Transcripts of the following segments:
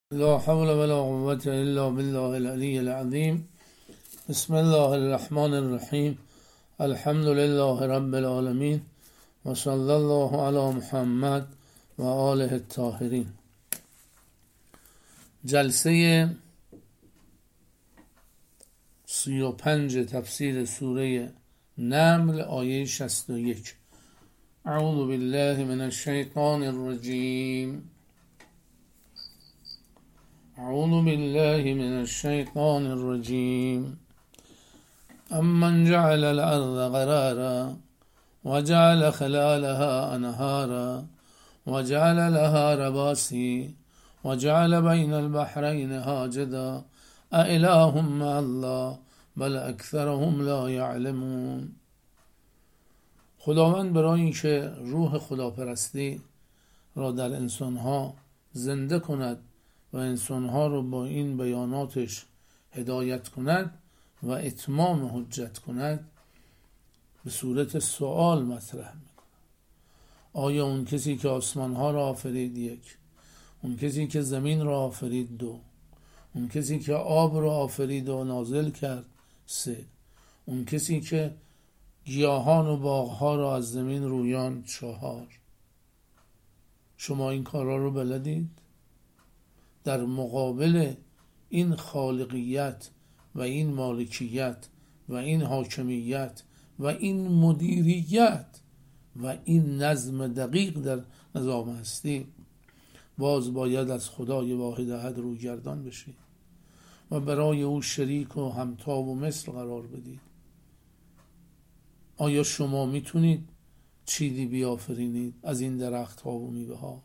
لا حول ولا قوة إلا بالله العلي العظيم. بسم الله الرحمن الرحیم. الحمد لله رب العالمین و صلی الله علی محمد و آله الطاهرین. جلسه 35 تفسیر سوره نمل آیه 61. اعوذ بالله من الشیطان الرجیم. اعوذ بالله من الشیطان الرجیم. امن جعل الارض قرارا وجعل خلالها انهارا وجعل لها رواسي وجعل بين البحرين حاجزا أإله مع الله بل اکثرهم لا یعلمون. خداوند برای اینکه روح خداپرستی را در انسانها زنده کند و انسانها رو با این بیاناتش هدایت کند و اتمام حجت کند، به صورت سوال مطرح میکنه. آیا اون کسی که آسمانها را آفرید یک، اون کسی که زمین را آفرید دو، اون کسی که آب را آفرید و نازل کرد سه، اون کسی که گیاهان و باغها را از زمین رویان چهار، شما این کارا رو بلدید؟ در مقابل این خالقیت و این مالکیت و این حاکمیت و این مدیریت و این نظم دقیق در نظام هستی، باز باید از خدای واحد احد رویگردان بشید و برای او شریک و همتا و مثل قرار بدید. آیا شما میتونید چیزی بیافرینید از این درخت ها و میوه ها؟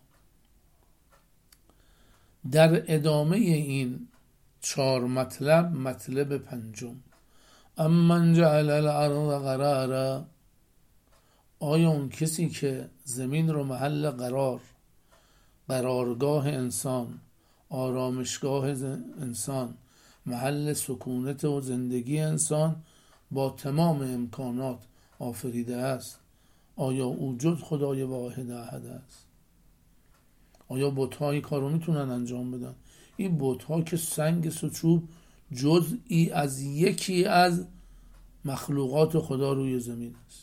در ادامه این 4 مطلب، مطلب پنجم، امن جعل الارض قرارا، آیا اون کسی که زمین رو محل قرارگاه انسان، آرامشگاه انسان، محل سکونت و زندگی انسان با تمام امکانات آفریده است، آیا او جز خدای واحد احد است؟ آیا بت‌ها این کارو میتونن انجام بدن؟ این بت‌ها که سنگ سچوب جزئی از یکی از مخلوقات خدا روی زمین است.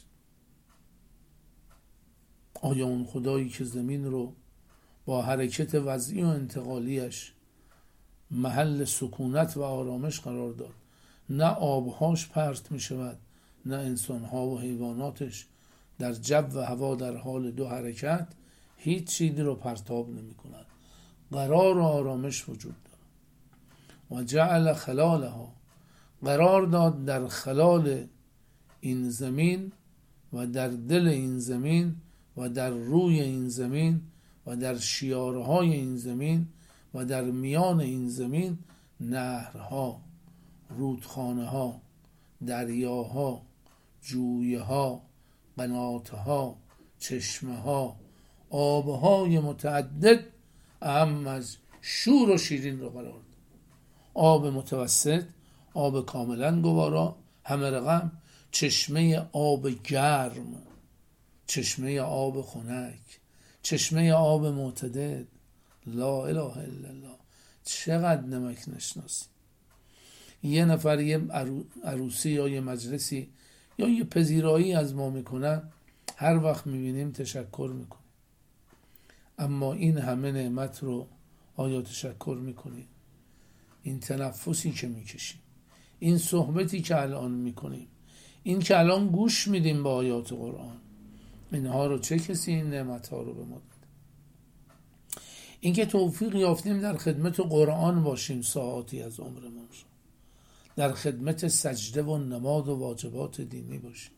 آیا اون خدایی که زمین رو با حرکت وضعی و انتقالیش محل سکونت و آرامش قرار داد، نه آبهاش پرت می شود، نه انسانها و حیواناتش در جو و هوا در حال دو حرکت هیچ چیزی رو پرتاب نمی کند، قرار و آرامش وجود دارد. و جعل خلالها، قرار داد در خلال این زمین و در دل این زمین و در روی این زمین و در شیارهای این زمین و در میان این زمین نهرها، رودخانه‌ها، دریاها، جویه‌ها، قناته‌ها، چشمه‌ها، آبهای متعدد، اهم از شور و شیرین رو قرار داد. آب متوسط، آب کاملا گوارا، همه رقم، چشمه آب گرم، چشمه آب خنک، چشمه آب معتدل. لا اله الا الله. چقدر نمک نشناسی. یه نفر یه عروسی یا یه مجلسی یا یه پذیرایی از ما میکنن، هر وقت میبینیم تشکر میکنیم. اما این همه نعمت رو آیا تشکر میکنیم؟ این تنفسی که میکشیم، این صحبتی که الان میکنیم، این که الان گوش میدیم به آیات قرآن، اینها رو چه کسی این نعمت ها رو به ما داده؟ این که توفیق یافتیم در خدمت قرآن باشیم ساعاتی از عمرمون رو، در خدمت سجده و نماز و واجبات دینی باشیم.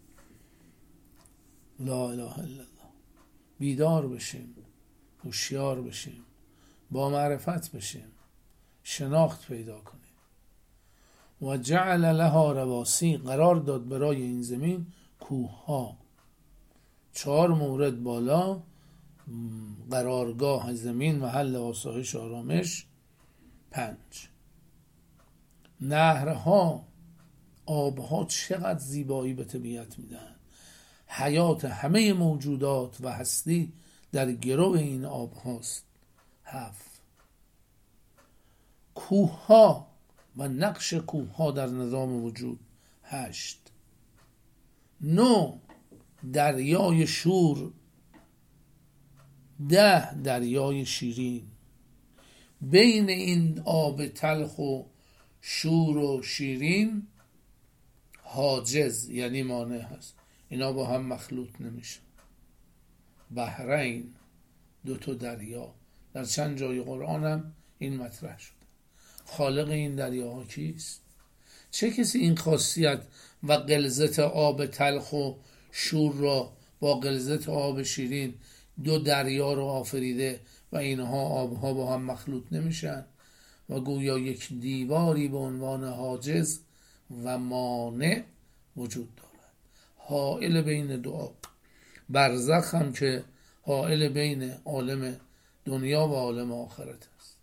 لا اله الا الله. بیدار بشیم، هوشیار بشیم، با معرفت بشیم، شناخت پیدا کنیم. و جعل لها رواسی، قرار داد برای این زمین کوه ها. 4 مورد بالا، قرارگاه زمین، محل آسایش آرامش. 5 نهرها، آبها چقدر زیبایی به طبیعت میدن. حیات همه موجودات و هستی در گرو این آب هاست. 7 کوه ها و نقش کوه ها در نظام وجود 8. 9 دریای شور، 10 دریای شیرین. بین این آب تلخ و شور و شیرین حاجز یعنی مانع هست، اینا با هم مخلوط نمیشه. بحرین 2 دریا، در چند جای قرآن هم این مطرح شده. خالق این دریاها کیست؟ چه کسی این خاصیت و غلظت آب تلخ و شور را با غلظت آب شیرین 2 دریا را آفریده و اینها آبها با هم مخلوط نمیشن و گویا یک دیواری به عنوان حاجز و مانع وجود دارد، حائل بین 2 آب. برزخ هم که حائل بین عالم دنیا و عالم آخرت است.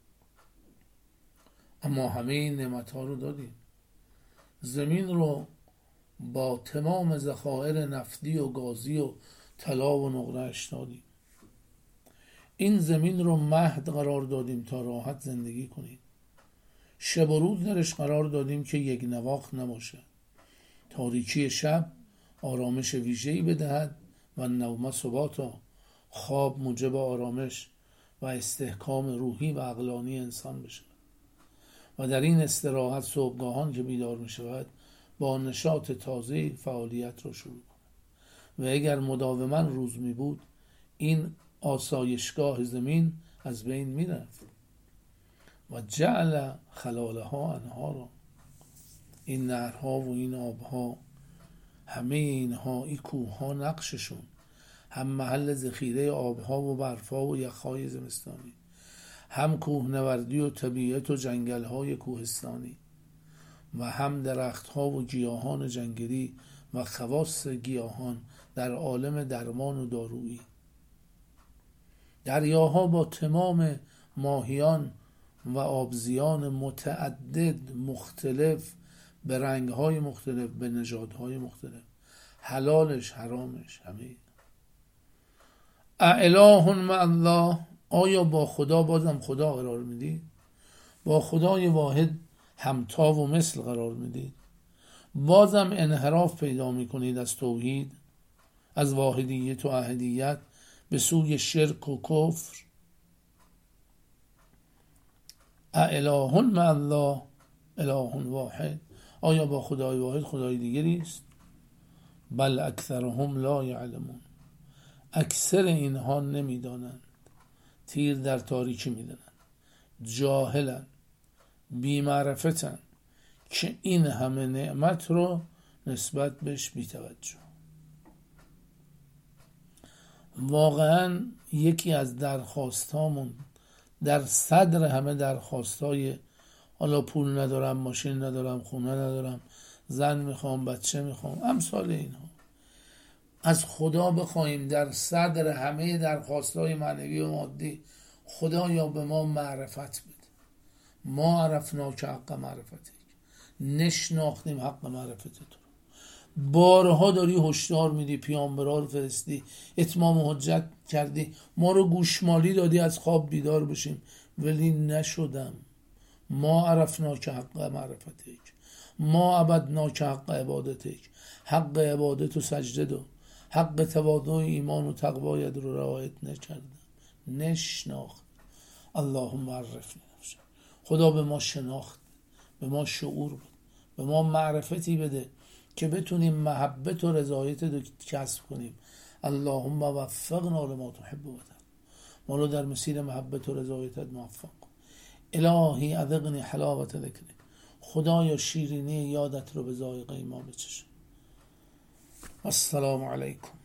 اما همه این نعمت‌ها رو دادیم. زمین رو با تمام ذخایر نفتی و گازی و طلا و نقره‌اش دادیم. این زمین رو مهد قرار دادیم تا راحت زندگی کنید. شب و روز درش قرار دادیم که یک نواخت نباشه. تاریکی شب آرامش ویژه‌ای بدهد و نوم ثباتا، خواب موجب آرامش و استحکام روحی و عقلانی انسان بشه و در این استراحت صبحگاهان که بیدار می شود با نشاط تازه فعالیت رو شروع کنه. و اگر مداوما روز می بود این آسایشگاه زمین از بین می رفت. و جعل خلالها انهارا، این نهرها و این آبها، همه اینها، این کوهها نقششون هم محل ذخیره آبها و برفها و یخهای زمستانی، هم کوهنوردی و طبیعت و جنگلهای کوهستانی و هم درختها و گیاهان جنگلی و خواص گیاهان در عالم درمان و دارویی. دریاها با تمام ماهیان و آبزیان متعدد مختلف به رنگهای مختلف، به نژادهای مختلف، حلالش حرامش همه. اله مع الله، آیا با خدا بازم خدا قرار میدید؟ با خدای واحد همتا و مثل قرار میدید؟ بازم انحراف پیدا میکنید از توحید، از واحدیت و احدیت به سوی شرک و کفر. اله مع الله اله واحد، آیا با خدای واحد خدای دیگری است؟ بل اکثرهم لا یعلمون، اکثر اینها نمیدانند، تیر در تاریکی میدانند، جاهلند، بی‌معرفتند که این همه نعمت رو نسبت بهش بی‌توجه. واقعا یکی از درخواستامون در صدر همه درخواستای حالا پول ندارم، ماشین ندارم، خونه ندارم، زن میخوام، بچه میخوام، امثال اینها، از خدا بخوایم در صدر همه درخواستای معنوی و مادی، خدایا به ما معرفت بده. ما عرفناک حق معرفتک، نشناختیم حق معرفت تو. بارها داری هشدار میدی، پیامبرا رو فرستی، اتمام حجت کردی، ما رو گوشمالی دادی از خواب بیدار بشیم، ولی نشدم. ما عرفناک حق معرفتک، ما عبدناک حق عبادتک، حق عبادت و سجده دو، حق تواضع ایمان و تقوایت رو رعایت نکردم، نشناخت. اللهم عرفنی نفسک، خدا به ما شناخت، به ما شعور بده، به ما معرفتی بده که بتونیم محبت و رضایت رو کسب کنیم. اللهم وفقنا لما تحب و ترضی، ما رو در مسیر محبت و رضایتت موفق کن. الهی اذقنی حلاوت ذکری، خدایا شیرینی یادت رو به ذائقه ما بچشون. السلام علیکم.